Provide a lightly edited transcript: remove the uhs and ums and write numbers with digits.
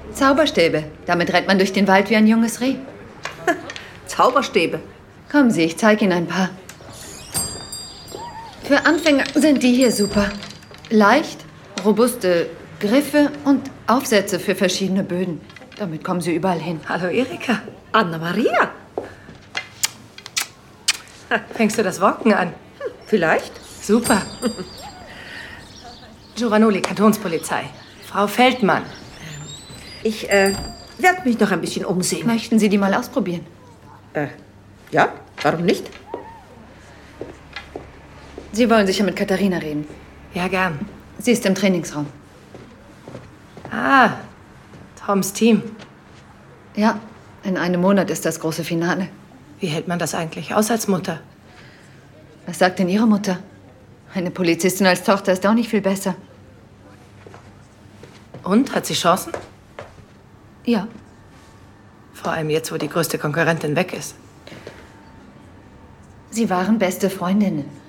Zauberstäbe. Damit rennt man durch den Wald wie ein junges Reh. Zauberstäbe? Kommen Sie, ich zeige Ihnen ein paar. Für Anfänger sind die hier super. Leicht, robuste Griffe und Aufsätze für verschiedene Böden. Damit kommen Sie überall hin. Hallo Erika. Anna-Maria. Fängst du das Walken an? Vielleicht. Super. Giovanoli, Kantonspolizei. Frau Feldmann. Ich werde mich noch ein bisschen umsehen. Möchten Sie die mal ausprobieren? Ja, warum nicht? Sie wollen sicher mit Katharina reden. Ja, gern. Sie ist im Trainingsraum. Ah, Toms Team. Ja, in einem Monat ist das große Finale. Wie hält man das eigentlich aus als Mutter? Was sagt denn Ihre Mutter? Eine Polizistin als Tochter ist auch nicht viel besser. Und, hat sie Chancen? Ja. Vor allem jetzt, wo die größte Konkurrentin weg ist. Sie waren beste Freundinnen.